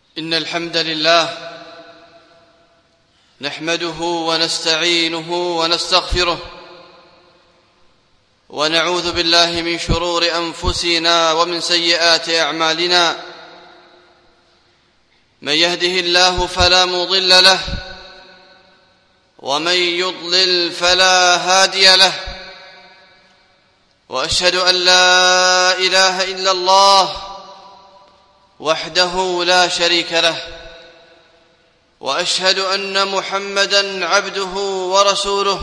إن الحمد لله نحمده ونستعينه ونستغفره ونعوذ بالله من شرور أنفسنا ومن سيئات أعمالنا. من يهده الله فلا مضل له ومن يضلل فلا هادي له، وأشهد أن لا إله إلا الله وحده لا شريك له، وأشهد أن محمدًا عبده ورسوله.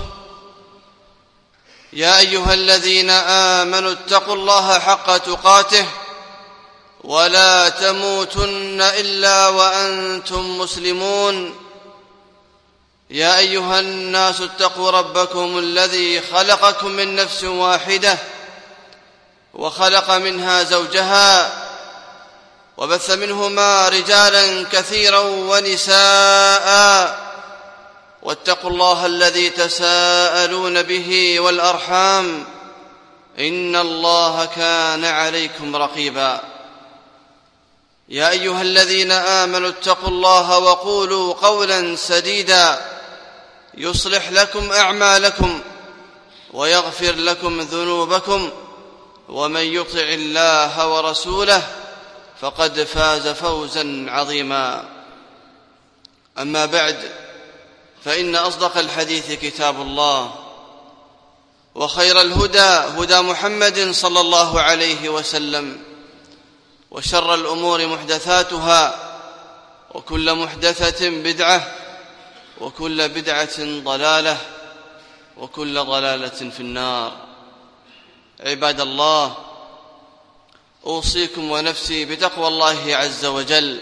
يا أيها الذين آمنوا اتقوا الله حق تقاته ولا تموتن إلا وأنتم مسلمون. يا أيها الناس اتقوا ربكم الذي خلقكم من نفس واحدة وخلق منها زوجها وبث منهما رجالا كثيرا ونساء، واتقوا الله الذي تساءلون به والأرحام إن الله كان عليكم رقيبا. يا أيها الذين آمنوا اتقوا الله وقولوا قولا سديدا يصلح لكم أعمالكم ويغفر لكم ذنوبكم، ومن يطع الله ورسوله فقد فاز فوزا عظيما. أما بعد، فإن أصدق الحديث كتاب الله، وخير الهدى هدى محمد صلى الله عليه وسلم، وشر الأمور محدثاتها، وكل محدثة بدعة، وكل بدعة ضلالة، وكل ضلالة في النار. عباد الله، أوصيكم ونفسي بتقوى الله عز وجل،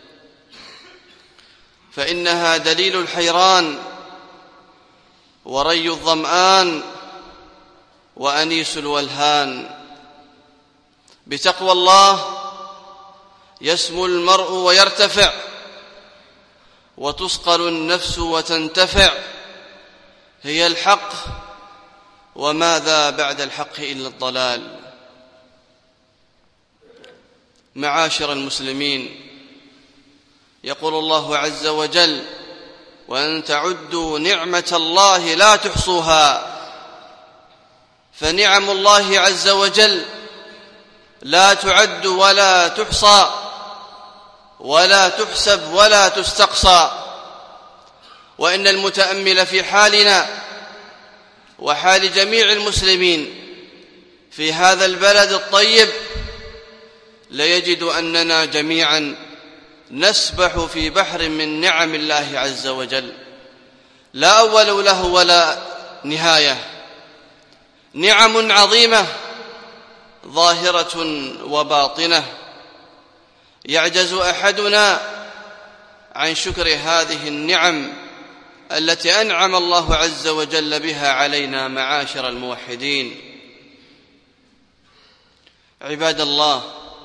فإنها دليل الحيران وري الظمآن وأنيس الولهان. بتقوى الله يسمو المرء ويرتفع، وتصقل النفس وتنتفع. هي الحق، وماذا بعد الحق إلا الضلال. معاشر المسلمين، يقول الله عز وجل: وأن تعدوا نعمة الله لا تحصوها. فنعم الله عز وجل لا تعد ولا تحصى ولا تحسب ولا تستقصى. وإن المتأمل في حالنا وحال جميع المسلمين في هذا البلد الطيب ليجد أننا جميعا نسبح في بحر من نعم الله عز وجل لا أول له ولا نهاية. نعم عظيمة ظاهرة وباطنة، يعجز أحدنا عن شكر هذه النعم التي أنعم الله عز وجل بها علينا معاشر الموحدين. عباد الله،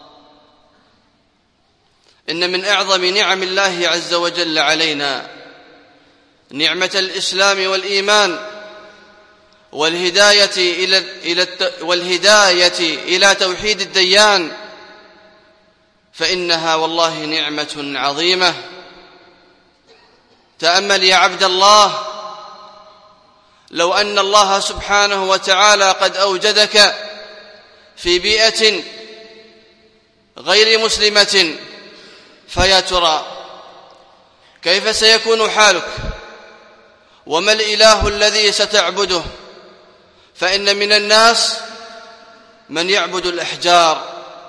إن من أعظم نعم الله عز وجل علينا نعمة الإسلام والإيمان والهداية إلى توحيد الديان، فإنها والله نعمة عظيمة. تأمل يا عبد الله، لو أن الله سبحانه وتعالى قد أوجدك في بيئة غير مسلمة، فيا ترى كيف سيكون حالك؟ وما الإله الذي ستعبده؟ فإن من الناس من يعبد الأحجار،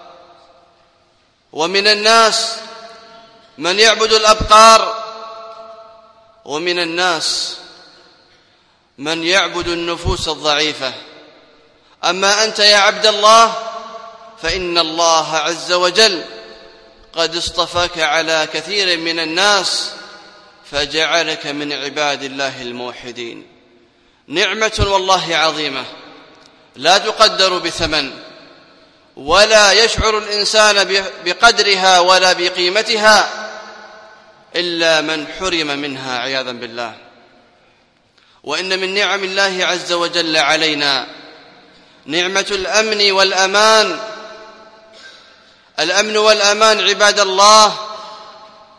ومن الناس من يعبد الأبقار، ومن الناس من يعبد النفوس الضعيفة. أما أنت يا عبد الله فإن الله عز وجل قد اصطفاك على كثير من الناس فجعلك من عباد الله الموحدين. نعمة والله عظيمة لا تقدر بثمن، ولا يشعر الإنسان بقدرها ولا بقيمتها إلا من حرم منها عياذا بالله. وإن من نعم الله عز وجل علينا نعمة الأمن والأمان. الأمن والأمان عباد الله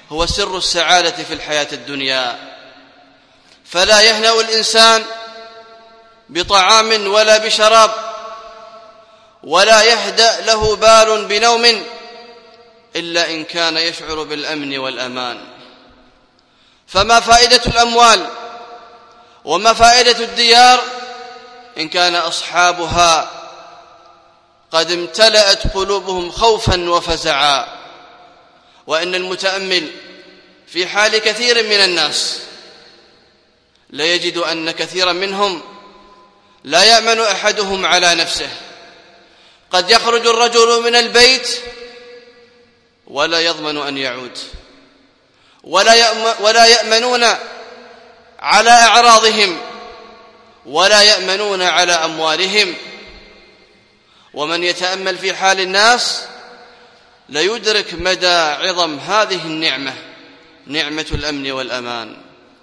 هو سر السعادة في الحياة الدنيا، فلا يهنأ الإنسان بطعام ولا بشراب، ولا يهدأ له بال بنوم إلا إن كان يشعر بالأمن والأمان. فما فائدة الأموال وما فائدة الديار إن كان أصحابها قد امتلأت قلوبهم خوفا وفزعا؟ وإن المتأمل في حال كثير من الناس لا يجد أن كثيرا منهم لا يأمن أحدهم على نفسه. قد يخرج الرجل من البيت ولا يضمن أن يعود، ولا يأمنون على أعراضهم، ولا يأمنون على أموالهم. ومن يتأمل في حال الناس ليدرك مدى عظم هذه النعمة، نعمة الأمن والأمان.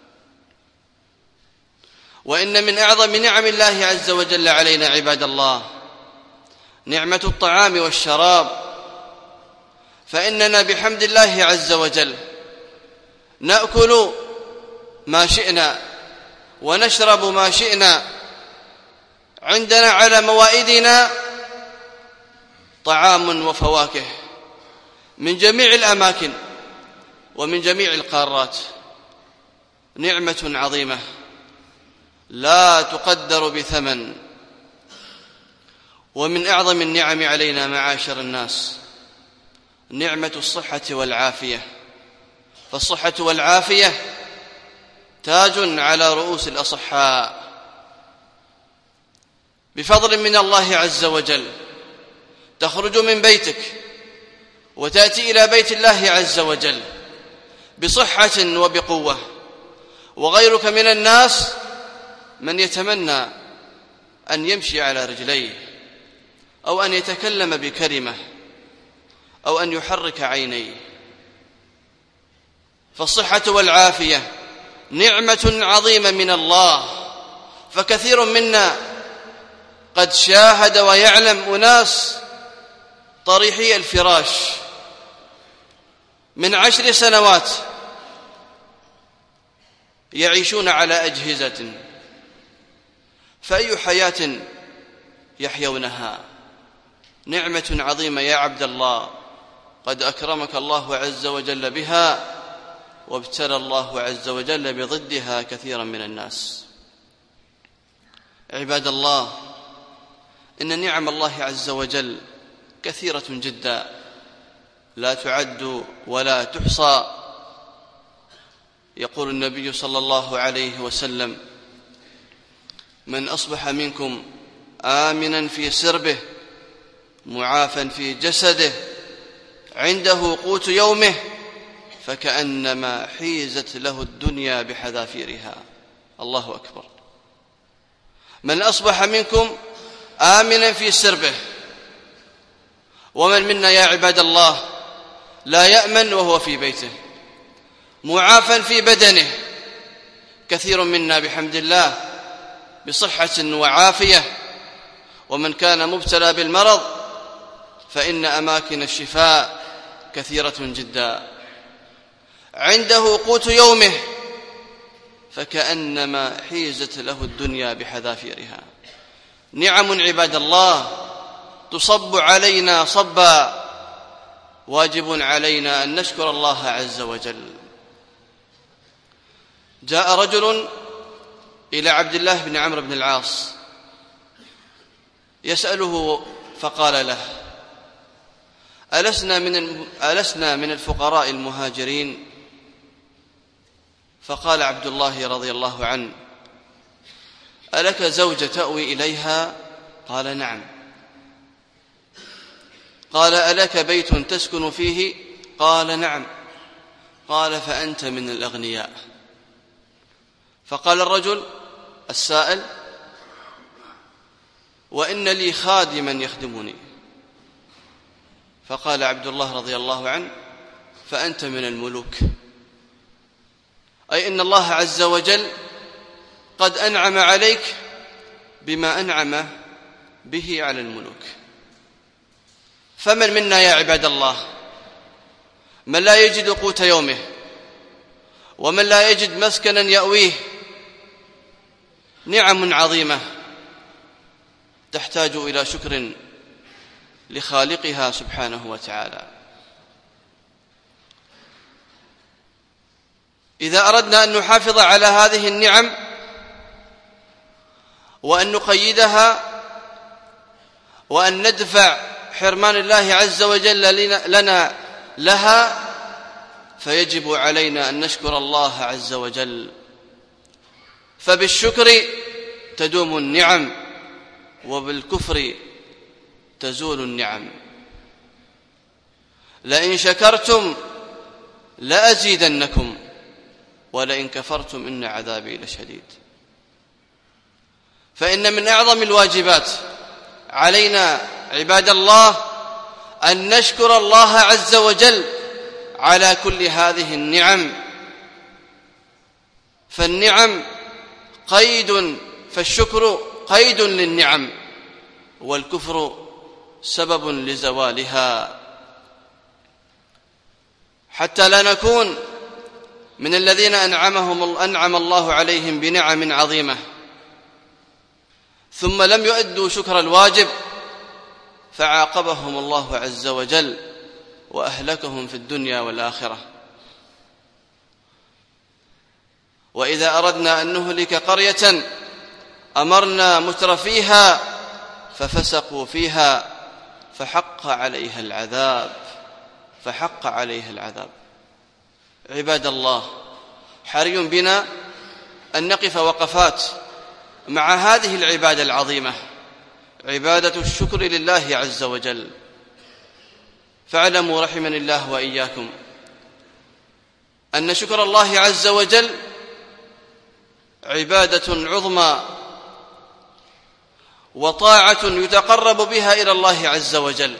وإن من أعظم نعم الله عز وجل علينا عباد الله نعمة الطعام والشراب، فإننا بحمد الله عز وجل نأكل ما شئنا ونشرب ما شئنا. عندنا على موائدنا طعام وفواكه من جميع الأماكن ومن جميع القارات، نعمة عظيمة لا تقدر بثمن. ومن أعظم النعم علينا معاشر الناس نعمة الصحة والعافية، فالصحة والعافية تاج على رؤوس الأصحاء. بفضل من الله عز وجل تخرج من بيتك وتأتي إلى بيت الله عز وجل بصحة وبقوة، وغيرك من الناس من يتمنى أن يمشي على رجليه، أو أن يتكلم بكلمة، أو أن يحرك عينيه. فالصحة والعافية نعمة عظيمة من الله، فكثير منا قد شاهد ويعلم أناس طريحي الفراش من 10 سنوات يعيشون على أجهزة، فأي حياة يحيونها؟ نعمة عظيمة يا عبد الله، قد أكرمك الله عز وجل بها، وابتلى الله عز وجل بضدها كثيرا من الناس. عباد الله، إن نعم الله عز وجل كثيرة جدا لا تعد ولا تحصى. يقول النبي صلى الله عليه وسلم: من أصبح منكم آمنا في سربه معافا في جسده عنده قوت يومه فكأنما حيزت له الدنيا بحذافيرها. الله أكبر. من أصبح منكم آمنا في سربه، ومن منا يا عباد الله لا يأمن وهو في بيته؟ معافا في بدنه، كثير منا بحمد الله بصحة وعافية، ومن كان مبتلى بالمرض فإن أماكن الشفاء كثيرة جدا. عنده قوت يومه فكأنما حيزت له الدنيا بحذافيرها. نعم عباد الله تصب علينا صبا، واجب علينا أن نشكر الله عز وجل. جاء رجل إلى عبد الله بن عمرو بن العاص يسأله فقال له: ألسنا من الفقراء المهاجرين؟ فقال عبد الله رضي الله عنه: ألك زوجة تأوي إليها؟ قال: نعم. قال: ألك بيت تسكن فيه؟ قال: نعم. قال: فأنت من الأغنياء. فقال الرجل السائل: وإن لي خادما يخدمني. فقال عبد الله رضي الله عنه: فأنت من الملوك. أي إن الله عز وجل قد أنعم عليك بما أنعم به على الملوك. فمن منا يا عباد الله من لا يجد قوت يومه ومن لا يجد مسكنا يأويه نعم عظيمة تحتاج إلى شكر لخالقها سبحانه وتعالى. إذا أردنا أن نحافظ على هذه النعم وأن نقيدها وأن ندفع حرمان الله عز وجل لنا لها، فيجب علينا أن نشكر الله عز وجل، فبالشكر تدوم النعم وبالكفر تزول النعم. لئن شكرتم لأزيدنكم ولئن كفرتم إن عذابي لشديد. فإن من أعظم الواجبات علينا عباد الله أن نشكر الله عز وجل على كل هذه النعم، فالشكر قيد للنعم، والكفر سبب لزوالها، حتى لا نكون من الذين أنعم الله عليهم بنعم عظيمة ثم لم يؤدوا شكر الواجب فعاقبهم الله عز وجل وأهلكهم في الدنيا والآخرة. وإذا أردنا أن نهلك قرية أمرنا مترفيها ففسقوا فيها فحق عليها العذاب. عباد الله، حري بنا أن نقف وقفات مع هذه العبادة العظيمة، عبادة الشكر لله عز وجل. فاعلموا رحمني الله وإياكم أن شكر الله عز وجل عبادة عظمى وطاعة يتقرب بها إلى الله عز وجل،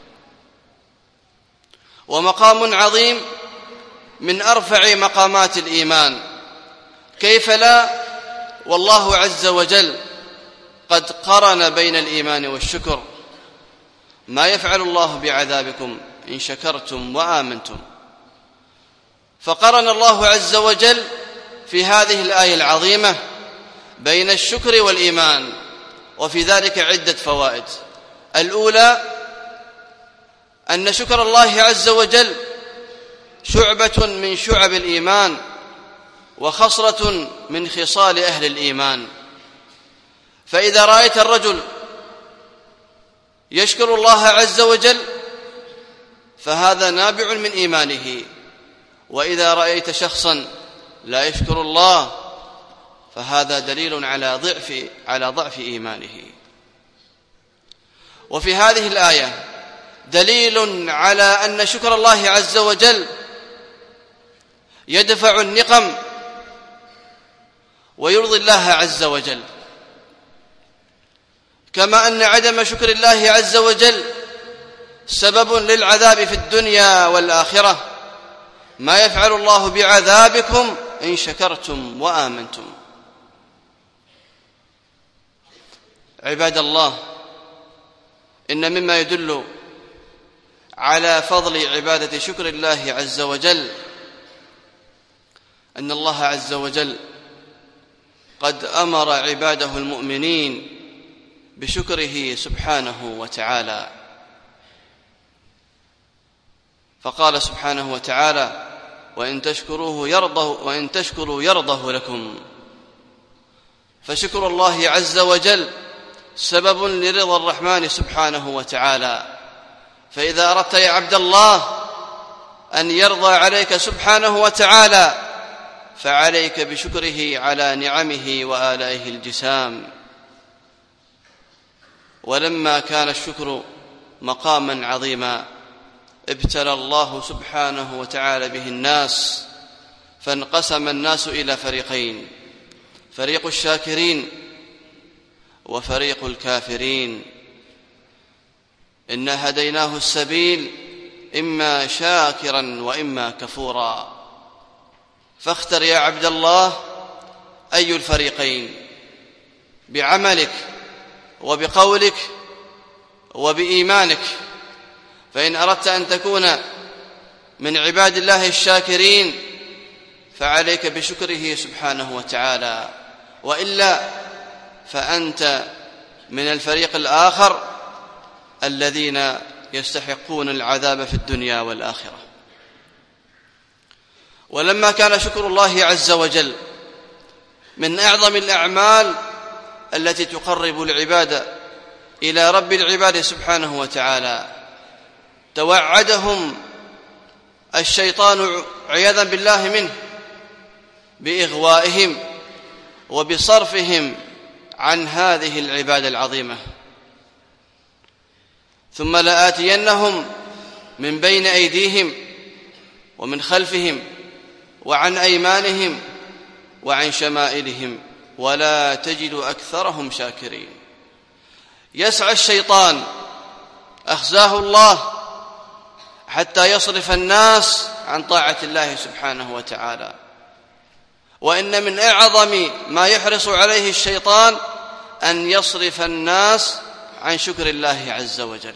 ومقام عظيم من أرفع مقامات الإيمان. كيف لا والله عز وجل قد قرن بين الإيمان والشكر. ما يفعل الله بعذابكم إن شكرتم وآمنتم. فقرن الله عز وجل في هذه الآية العظيمة بين الشكر والإيمان، وفي ذلك عدة فوائد. الأولى أن شكر الله عز وجل شعبة من شعب الإيمان وخصلة من خصال أهل الإيمان. فإذا رأيت الرجل يشكر الله عز وجل فهذا نابع من إيمانه، وإذا رأيت شخصا لا يشكر الله فهذا دليل على ضعف إيمانه. وفي هذه الآية دليل على أن شكر الله عز وجل يدفع النقم ويرضي الله عز وجل، كما أن عدم شكر الله عز وجل سبب للعذاب في الدنيا والآخرة. ما يفعل الله بعذابكم إن شكرتم وآمنتم. عباد الله، إن مما يدل على فضل عبادة شكر الله عز وجل أن الله عز وجل قد أمر عباده المؤمنين بشكره سبحانه وتعالى، فقال سبحانه وتعالى: وإن تشكروا يرضه لكم. فشكر الله عز وجل سبب لرضا الرحمن سبحانه وتعالى. فإذا أردت يا عبد الله أن يرضى عليك سبحانه وتعالى فعليك بشكره على نعمه وآلائه الجسام. ولما كان الشكر مقاما عظيما ابتلى الله سبحانه وتعالى به الناس، فانقسم الناس إلى فريقين: فريق الشاكرين وفريق الكافرين. إنا هديناه السبيل إما شاكرا وإما كفورا. فاختر يا عبد الله أي الفريقين بعملك وبقولك وبإيمانك. فإن أردت أن تكون من عباد الله الشاكرين فعليك بشكره سبحانه وتعالى، وإلا فأنت من الفريق الآخر الذين يستحقون العذاب في الدنيا والآخرة. ولما كان شكر الله عز وجل من أعظم الأعمال التي تقرب العباد إلى رب العباد سبحانه وتعالى، توعدهم الشيطان عياذا بالله منه بإغوائهم وبصرفهم عن هذه العبادة العظيمة. ثم لآتينهم من بين أيديهم ومن خلفهم وعن أيمانهم وعن شمائلهم ولا تجد أكثرهم شاكرين. يسعى الشيطان أخزاه الله حتى يصرف الناس عن طاعة الله سبحانه وتعالى، وإن من أعظم ما يحرص عليه الشيطان أن يصرف الناس عن شكر الله عز وجل.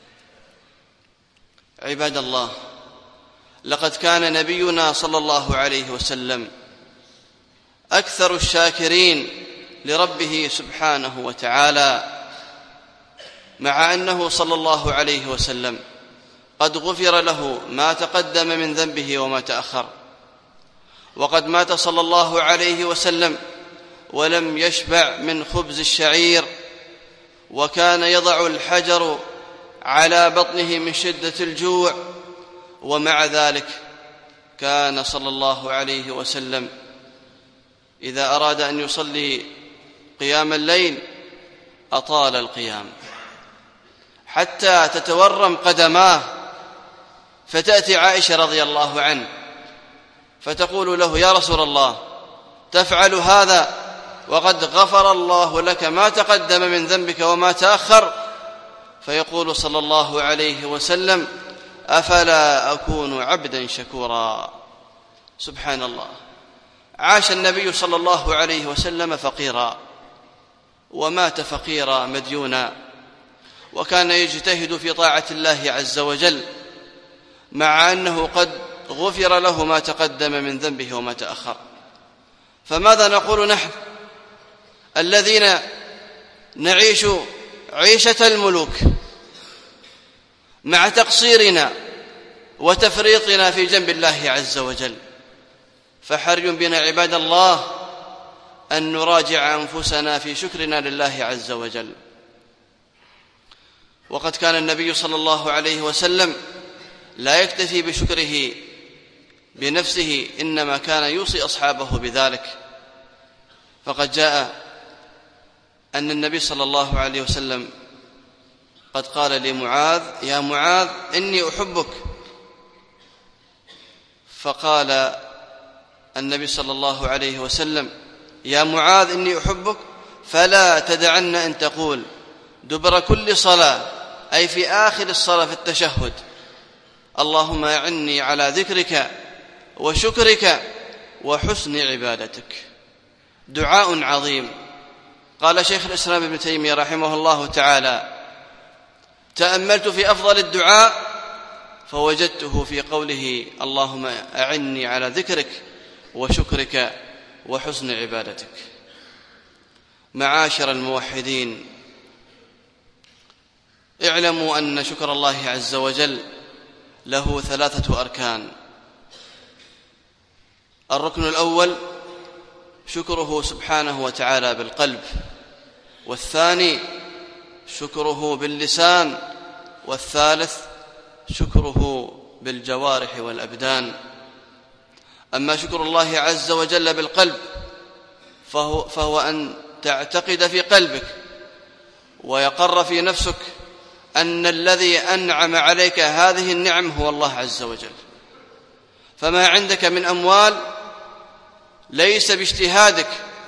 عباد الله، لقد كان نبينا صلى الله عليه وسلم أكثر الشاكرين لربه سبحانه وتعالى، مع أنه صلى الله عليه وسلم قد غفر له ما تقدم من ذنبه وما تأخر، وقد مات صلى الله عليه وسلم ولم يشبع من خبز الشعير، وكان يضع الحجر على بطنه من شدة الجوع، ومع ذلك كان صلى الله عليه وسلم إذا أراد أن يصلي قيام الليل أطال القيام حتى تتورم قدماه، فتأتي عائشة رضي الله عنه فتقول له: يا رسول الله، تفعل هذا وقد غفر الله لك ما تقدم من ذنبك وما تأخر؟ فيقول صلى الله عليه وسلم: أفلا أكون عبدا شكورا. سبحان الله، عاش النبي صلى الله عليه وسلم فقيرا ومات فقيرا مديونا، وكان يجتهد في طاعة الله عز وجل مع أنه قد غفر له ما تقدم من ذنبه وما تأخر. فماذا نقول نحن الذين نعيش عيشة الملوك مع تقصيرنا وتفريطنا في جنب الله عز وجل؟ فحري بنا عباد الله أن نراجع أنفسنا في شكرنا لله عز وجل. وقد كان النبي صلى الله عليه وسلم لا يكتفي بشكره بنفسه، إنما كان يوصي أصحابه بذلك. فقد جاء أن النبي صلى الله عليه وسلم قد قال لمعاذ: يا معاذ إني أحبك. فقال النبي صلى الله عليه وسلم: يا معاذ إني أحبك فلا تدعن أن تقول دبر كل صلاة، أي في آخر الصلاة في التشهد: اللهم أعني على ذكرك وشكرك وحسن عبادتك. دعاء عظيم. قال شيخ الإسلام ابن تيمية رحمه الله تعالى: تأملت في أفضل الدعاء فوجدته في قوله: اللهم أعني على ذكرك وشكرك وحسن عبادتك. معاشر الموحدين، اعلموا أن شكر الله عز وجل له 3 أركان. الركن الأول شكره سبحانه وتعالى بالقلب، والثاني شكره باللسان، والثالث شكره بالجوارح والأبدان. أما شكر الله عز وجل بالقلب فهو أن تعتقد في قلبك ويقر في نفسك أن الذي أنعم عليك هذه النعم هو الله عز وجل. فما عندك من أموال ليس باجتهادك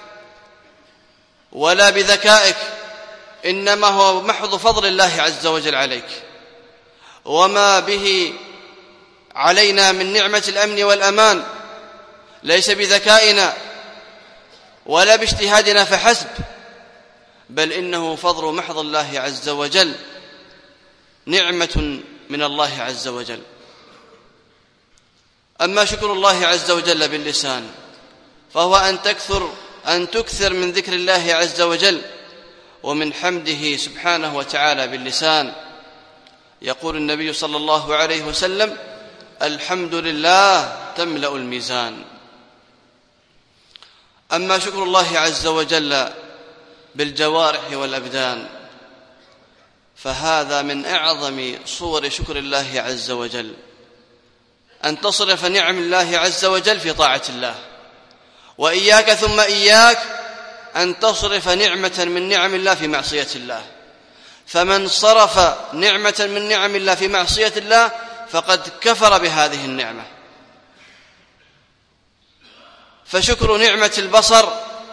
ولا بذكائك، إنما هو محض فضل الله عز وجل عليك. وما به علينا من نعمة الأمن والأمان ليس بذكائنا ولا باجتهادنا فحسب، بل إنه فضل محض الله عز وجل، نعمة من الله عز وجل. أما شكر الله عز وجل باللسان فهو أن تكثر من ذكر الله عز وجل ومن حمده سبحانه وتعالى باللسان. يقول النبي صلى الله عليه وسلم: الحمد لله تملأ الميزان. أما شكر الله عز وجل بالجوارح والأبدان فهذا من أعظم صور شكر الله عز وجل، أن تصرف نعم الله عز وجل في طاعة الله، وإياك ثم إياك أن تصرف نعمة من نعم الله في معصية الله. فمن صرف نعمة من نعم الله في معصية الله فقد كفر بهذه النعمة. فشكر نعمة البصر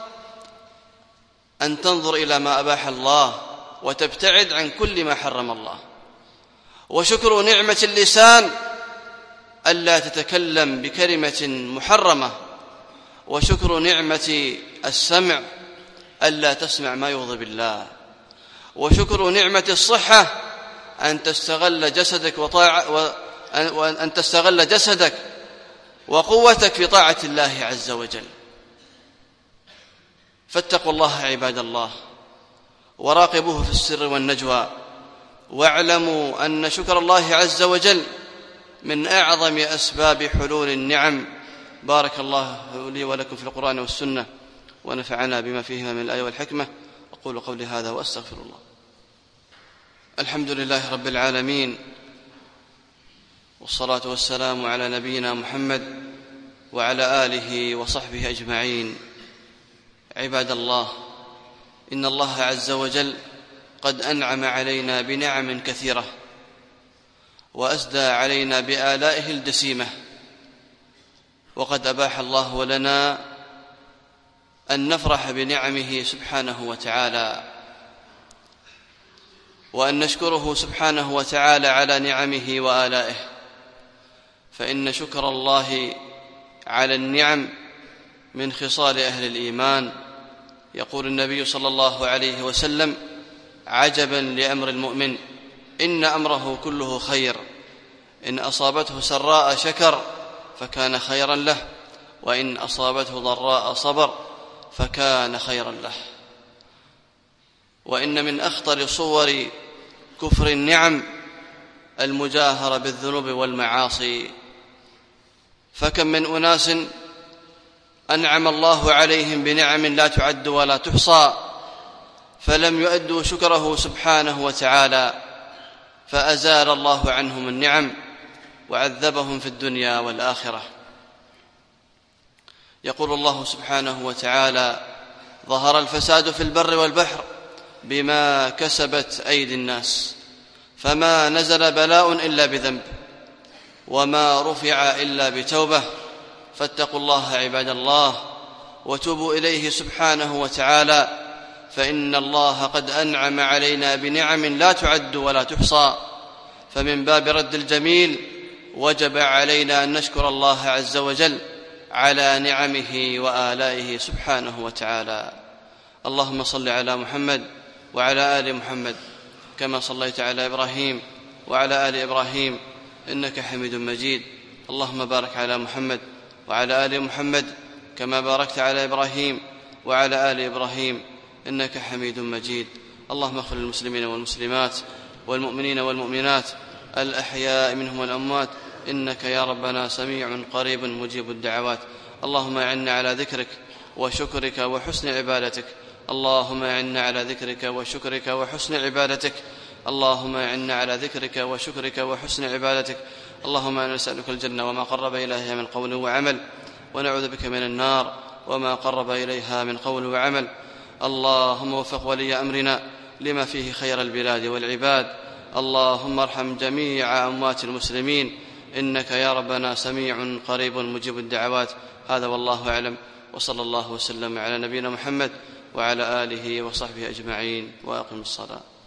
أن تنظر إلى ما أباح الله وتبتعد عن كل ما حرم الله. وشكر نعمة اللسان ألا تتكلم بكلمة محرمة. وشكر نعمة السمع ألا تسمع ما يغضب الله. وشكر نعمة الصحة أن تستغل جسدك وقوتك في طاعة الله عز وجل. فاتقوا الله عباد الله وراقبوه في السر والنجوى، واعلموا أن شكر الله عز وجل من أعظم أسباب حلول النعم. بارك الله لي ولكم في القرآن والسنة، ونفعنا بما فيهما من الآية والحكمة. أقول قولي هذا وأستغفر الله. الحمد لله رب العالمين، والصلاة والسلام على نبينا محمد وعلى آله وصحبه أجمعين. عباد الله، إن الله عز وجل قد أنعم علينا بنعم كثيرة، وأسدى علينا بآلائه الجسيمة، وقد أباح الله لنا أن نفرح بنعمه سبحانه وتعالى، وأن نشكره سبحانه وتعالى على نعمه وآلائه. فإن شكر الله على النعم من خصال أهل الإيمان. يقول النبي صلى الله عليه وسلم: عجبا لأمر المؤمن، إن أمره كله خير، إن أصابته سراء شكر فكان خيرا له، وإن أصابته ضراء صبر فكان خيرا له. وإن من أخطر صور كفر النعم المجاهرة بالذنوب والمعاصي. فكم من أناس أنعم الله عليهم بنعم لا تعد ولا تحصى، فلم يؤدوا شكره سبحانه وتعالى، فأزال الله عنهم النعم وعذبهم في الدنيا والآخرة. يقول الله سبحانه وتعالى: ظهر الفساد في البر والبحر بما كسبت أيدي الناس، فما نزل بلاء إلا بذنب، وما رفع إلا بتوبة. فاتقوا الله عباد الله وتوبوا إليه سبحانه وتعالى، فإن الله قد أنعم علينا بنعم لا تعد ولا تحصى. فمن باب رد الجميل وجب علينا أن نشكر الله عز وجل على نعمه وآلائه سبحانه وتعالى. اللهم صل على محمد وعلى آل محمد كما صليت على إبراهيم وعلى آل إبراهيم إنك حميد مجيد. اللهم بارك على محمد وعلى آل محمد كما باركت على إبراهيم وعلى آل إبراهيم إنك حميد مجيد. اللهم اغفر للمسلمين والمسلمات والمؤمنين والمؤمنات الأحياء منهم والأموات، إنك يا ربنا سميع قريب مجيب الدعوات. اللهم أعنا على ذكرك وشكرك وحسن عبادتك. اللهم أعنا على ذكرك وشكرك وحسن عبادتك. اللهم أعنا على ذكرك وشكرك وحسن عبادتك. اللهم أنا نسألك الجنة وما قرب إليها من قول وعمل، ونعوذ بك من النار وما قرب إليها من قول وعمل. اللهم وفق ولي أمرنا لما فيه خير البلاد والعباد. اللهم ارحم جميع أموات المسلمين، إنك يا ربنا سميع قريب مجيب الدعوات. هذا والله أعلم، وصلى الله وسلم على نبينا محمد وعلى آله وصحبه أجمعين، وأقم الصلاة.